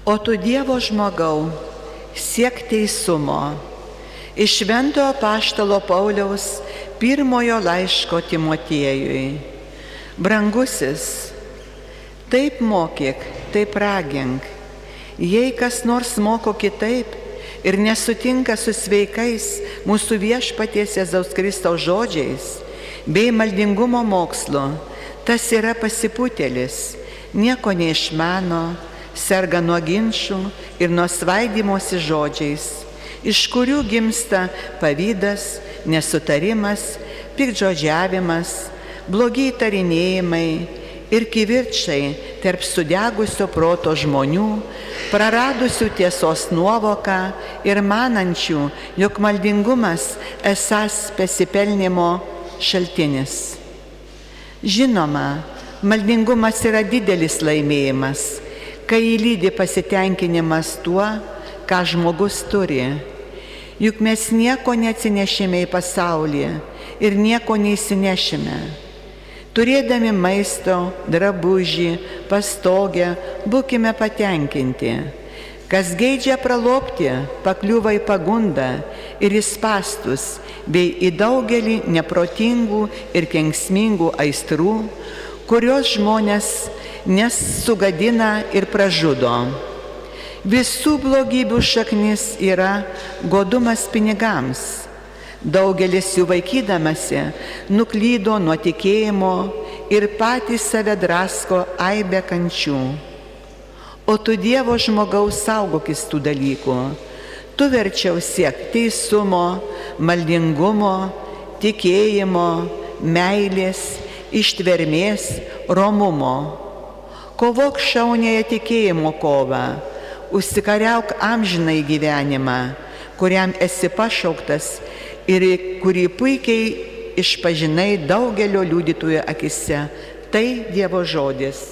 O tu Dievo žmogau, siek teisumo. Iš Šventojo Apaštalo Pauliaus pirmojo laiško Timotiejui. Brangusis, taip mokyk, taip ragink. Jei kas nors moko kitaip ir nesutinka su sveikais mūsų Viešpaties Jėzaus Kristaus žodžiais bei maldingumo mokslu, tas yra pasipūtėlis, nieko neišmano, serga nuo ginčių ir nuo svaidymosi žodžiais, iš kurių gimsta pavydas, nesutarimas, piktžodžiavimas, blogi įtarinėjimai ir kivirčai tarp sudegusio proto žmonių, praradusių tiesos nuovoką ir manančių, jog maldingumas esąs pasipelnimo šaltinis. Žinoma, maldingumas yra didelis laimėjimas, kai įlydi pasitenkinimas tuo, ką žmogus turi. Juk mes nieko neatsinešime į pasaulį ir nieko neįsinešime. Turėdami maisto, drabužį, pastogę, būkime patenkinti. Kas geidžia pralobti, pakliūva į pagundą ir į spąstus, bei į daugelį neprotingų ir kenksmingų aistrų, kurios žmonės nesugadina ir pražudo. Visų blogybių šaknis yra godumas pinigams. Daugelis jų vaikydamasi nuklydo nuo tikėjimo ir patys save drasko aibę kančių. O tu Dievo žmogaus saugokis tų dalykų. Tu verčiau siek teisumo, maldingumo, tikėjimo, meilės, ištvermės, romumo. Kovok šauniąją tikėjimo kovą, užsikariauk amžinai gyvenimą, kuriam esi pašauktas ir kurį puikiai išpažinai daugelio liudytojų akise. Tai Dievo žodis.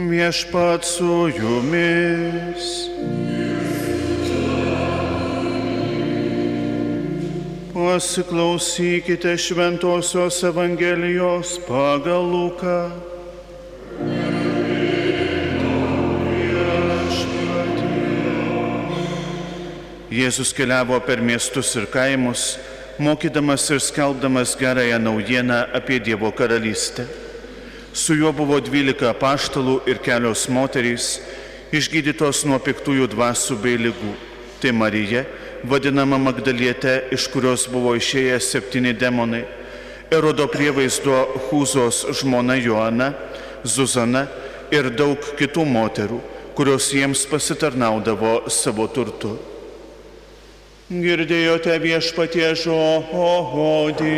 Viešpat su jumis. Pasiklausykite Šventosios Evangelijos pagal Luką. Jėzus keliavo per miestus ir kaimus, mokydamas ir skelbdamas gerąją naujieną apie Dievo karalystę. Su juo buvo 12 apaštalų ir kelios moterys, išgydytos nuo piktųjų dvasių bei ligų. Tai Marija, vadinama Magdalietė, iš kurios buvo išėję 7 demonai, Erodo prievaizdo Hūzos žmona Joana, Zuzana ir daug kitų moterų, kurios jiems pasitarnaudavo savo turtu. Girdėjote Viešpaties žodį.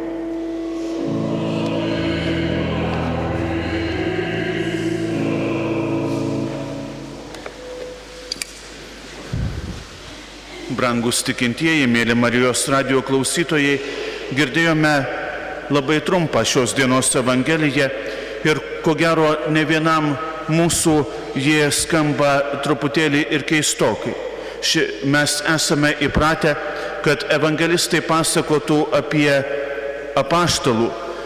Brangus tikintieji, mėly Marijos radijo klausytojai, girdėjome labai trumpą šios dienos Evangeliją ir ko gero ne vienam mūsų jie skamba truputėlį ir keistokai. Mes esame įpratę, kad evangelistai pasakotų apie apaštalų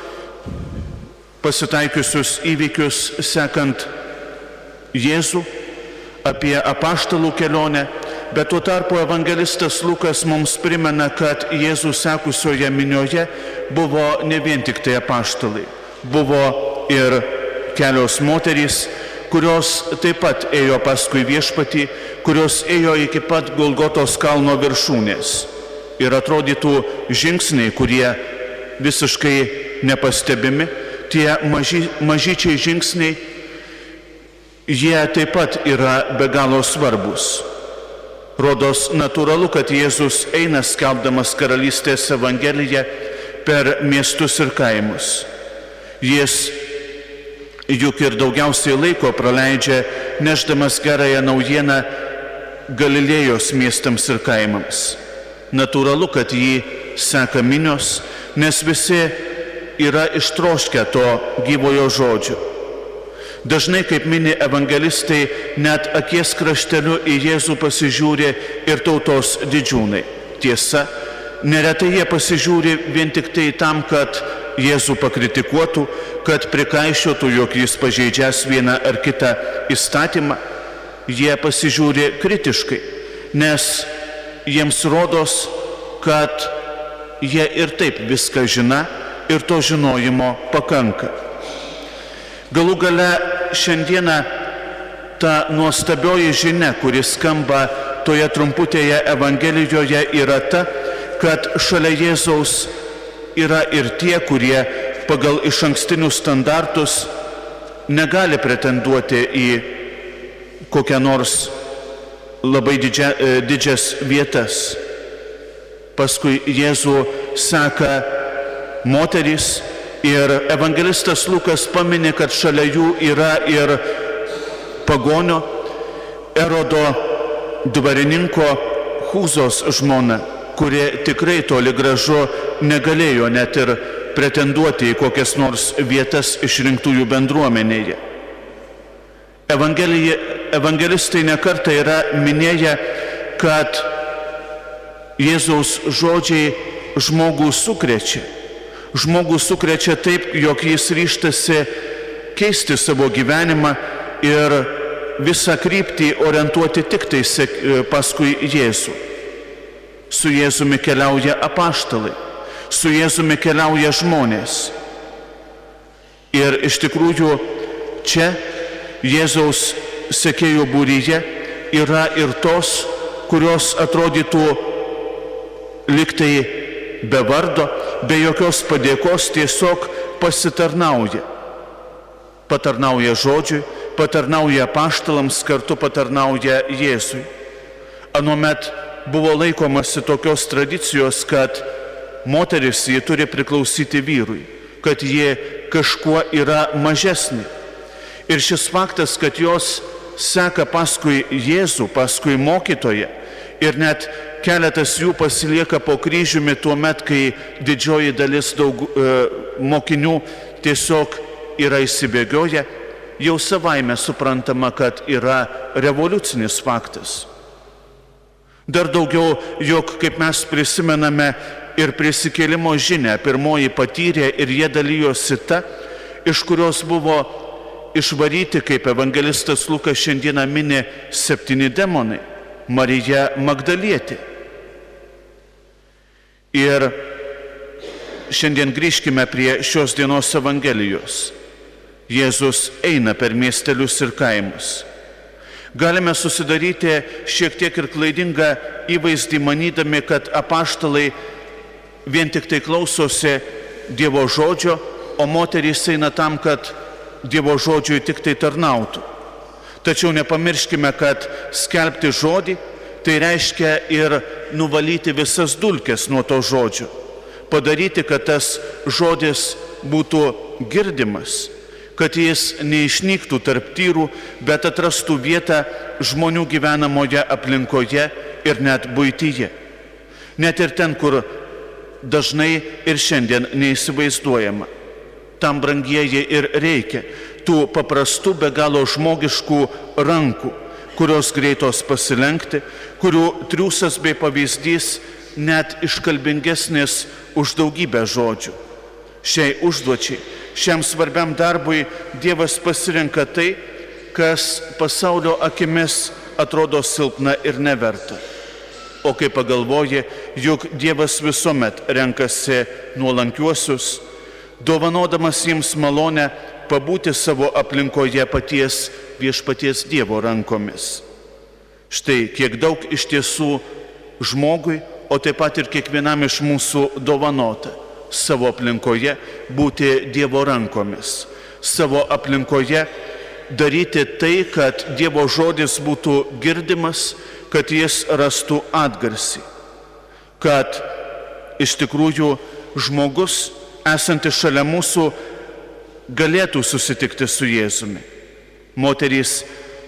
pasitaikiusius įvykius sekant Jėzų, apie apaštalų kelionę, bet tuo tarpu evangelistas Lukas mums primena, kad Jėzų sekusioje minioje buvo ne vien tik tai apaštalai, buvo ir kelios moterys, kurios taip pat ėjo paskui Viešpatį, kurios ėjo iki pat Golgotos kalno viršūnės. Ir atrodytų žingsniai, kurie visiškai nepastebimi, tie mažyčiai žingsniai, jie taip pat yra be galo svarbus. Rodos natūralu, kad Jėzus eina skelbdamas karalystės Evangeliją per miestus ir kaimus. Jis juk ir daugiausiai laiko praleidžia nešdamas gerąją naujieną Galilėjos miestams ir kaimams. Natūralu, kad jį seka minios, nes visi yra ištroškę to gyvojo žodžio. Dažnai, kaip mini evangelistai, net akies krašteliu į Jėzų pasižiūri ir tautos didžiūnai. Tiesa, neretai jie pasižiūri vien tik tai tam, kad Jėzų pakritikuotų, kad prikaišiotų, jog jis pažeidžias vieną ar kitą įstatymą. Jie pasižiūri kritiškai, nes jiems rodos, kad jie ir taip viską žino ir to žinojimo pakanka. Galų gale šiandieną ta nuostabioji žinia, kuri skamba toje trumputėje Evangelijoje, yra ta, kad šalia Jėzaus yra ir tie, kurie pagal išankstinius standartus negali pretenduoti į kokią nors labai didžias vietas. Paskui Jėzų seka moterys ir evangelistas Lukas pamini, kad šalia jų yra ir pagonio Erodo dvarininko Hūzos žmona, kurie tikrai toli gražu negalėjo net ir pretenduoti į kokias nors vietas išrinktųjų bendruomenėje. Evangelistai nekartą yra minėję, kad Jėzaus žodžiai žmogų sukrečia. Žmogų sukrečia taip, jog jis ryžtasi keisti savo gyvenimą ir visą kryptį orientuoti tik tai paskui Jėzų. Su Jėzumi keliauja apaštalai, su Jėzumi keliauja žmonės. Ir iš tikrųjų čia Jėzaus sekėjų būryje yra ir tos, kurios atrodytų liktai be vardo, be jokios padėkos, tiesiog pasitarnauja. Patarnauja žodžiui, patarnauja apaštalams, kartu patarnauja Jėzui. Anuomet buvo laikomasi tokios tradicijos, kad moteris jie turi priklausyti vyrui, kad jie kažkuo yra mažesnė. Ir šis faktas, kad jos seka paskui Jėzų, paskui mokytoją, ir net keletas jų pasilieka po kryžiumi tuo met, kai didžioji dalis mokinių tiesiog yra įsibėgioję, jau savaime suprantama, kad yra revoliucinis faktas. Dar daugiau, jog kaip mes prisimename ir prisikėlimo žinią, pirmoji patyrė ir jie dalyjosi ta, iš kurios buvo išvaryti, kaip evangelistas Lukas šiandieną mini, 7 demonai. Marija Magdalietė. Ir šiandien grįžkime prie šios dienos Evangelijos. Jėzus eina per miestelius ir kaimus. Galime susidaryti šiek tiek ir klaidingą įvaizdį, manydami, kad apaštalai vien tik tai klausosi Dievo žodžio, o moterys eina tam, kad Dievo žodžiui tik tai tarnautų. Tačiau nepamirškime, kad skelbti žodį tai reiškia ir nuvalyti visas dulkes nuo to žodžio. Padaryti, kad tas žodis būtų girdimas, kad jis neišnyktų tarp tyrų, bet atrastų vietą žmonių gyvenamoje aplinkoje ir net buityje. Net ir ten, kur dažnai ir šiandien neįsivaizduojama. Tam, brangieji, ir reikia tų paprastų, be galo žmogiškų rankų, kurios greitos pasilenkti, kurių triūsas bei pavyzdys net iškalbingesnis už daugybę žodžių. Šiai užduočiai, šiam svarbiam darbui Dievas pasirenka tai, kas pasaulio akimis atrodo silpna ir neverta. O kai pagalvoji, juk Dievas visuomet renkasi nuolankiuosius, dovanodamas jiems malonę pabūti savo aplinkoje paties viešpaties Dievo rankomis. Štai kiek daug iš tiesų žmogui, o taip pat ir kiekvienam iš mūsų dovanota savo aplinkoje būti Dievo rankomis, savo aplinkoje daryti tai, kad Dievo žodis būtų girdimas, kad jis rastų atgarsį, kad iš tikrųjų žmogus, esantis šalia mūsų, galėtų susitikti su Jėzumi. Moterys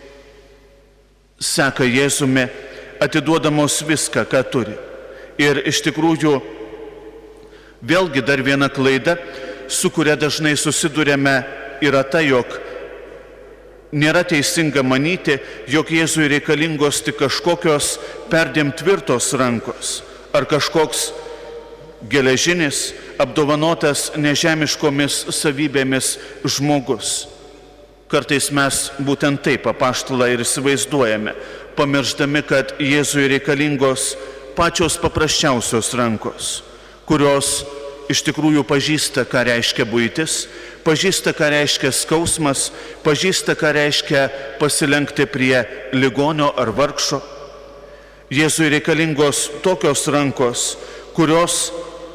seka Jėzumi, atiduodamos viską, ką turi. Ir iš tikrųjų, vėlgi dar viena klaida, su kuria dažnai susidurėme, yra ta, jog nėra teisinga manyti, jog Jėzui reikalingos tik kažkokios perdėm tvirtos rankos ar kažkoks geležinis, apdovanotas nežemiškomis savybėmis žmogus. Kartais mes būtent taip apaštalą ir įsivaizduojame, pamiršdami, kad Jėzui reikalingos pačios paprasčiausios rankos, kurios iš tikrųjų pažįsta, ką reiškia buitis, pažįsta, ką reiškia skausmas, pažįsta, ką reiškia pasilenkti prie ligonio ar vargšo. Jėzui reikalingos tokios rankos, kurios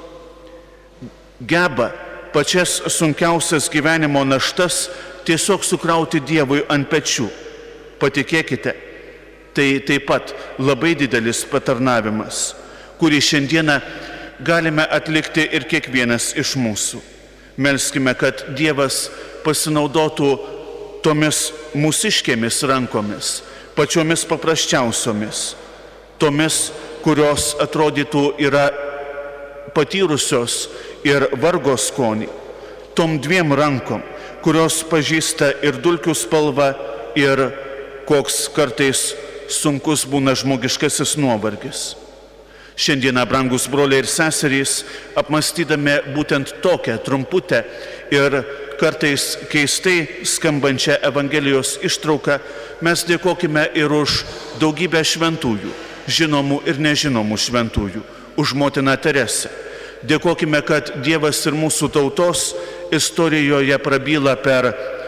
geba pačias sunkiausias gyvenimo naštas tiesiog sukrauti Dievui ant pečių. Patikėkite, tai taip pat labai didelis patarnavimas, kurį šiandieną galime atlikti ir kiekvienas iš mūsų. Melskime, kad Dievas pasinaudotų tomis mūsiškėmis rankomis, pačiomis paprasčiausiomis, tomis, kurios atrodytų yra patyrusios ir vargo skonį, tom 2 rankom, kurios pažįsta ir dulkių spalvą, ir koks kartais sunkus būna žmogiškasis nuovargis. Šiandieną, brangus broliai ir seserys, apmąstydami būtent tokią trumputę ir kartais keistai skambančią Evangelijos ištrauką, mes dėkokime ir už daugybę šventųjų, žinomų ir nežinomų šventųjų, už motiną Teresę. Dėkokime, kad Dievas ir mūsų tautos istorijoje prabyla per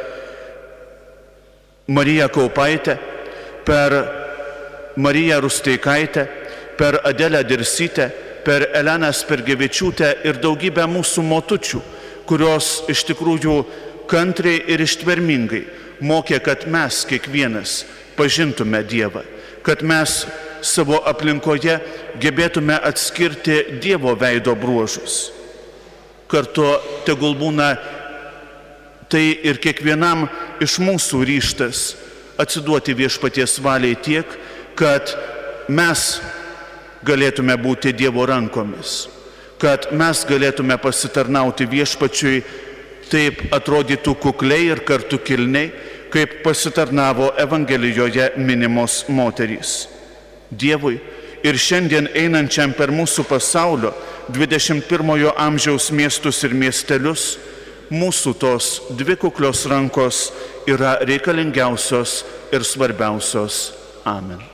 Mariją Kaupaitę, per Mariją Rusteikaitę, per Adelę Dirsytę, per Eleną Spergevičiūtę ir daugybę mūsų motučių, kurios iš tikrųjų kantriai ir ištvermingai mokė, kad mes kiekvienas pažintume Dievą, kad mes savo aplinkoje gebėtume atskirti Dievo veido bruožus. Kartu tegul būna tai ir kiekvienam iš mūsų ryžtas atsiduoti viešpaties valiai tiek, kad mes galėtume būti Dievo rankomis, kad mes galėtume pasitarnauti viešpačiui, taip atrodytų kukliai ir kartu kilniai, kaip pasitarnavo Evangelijoje minimos moterys. Dievui ir šiandien einančiam per mūsų pasaulio 21 amžiaus miestus ir miestelius, mūsų tos dvi kuklios rankos yra reikalingiausios ir svarbiausios. Amen.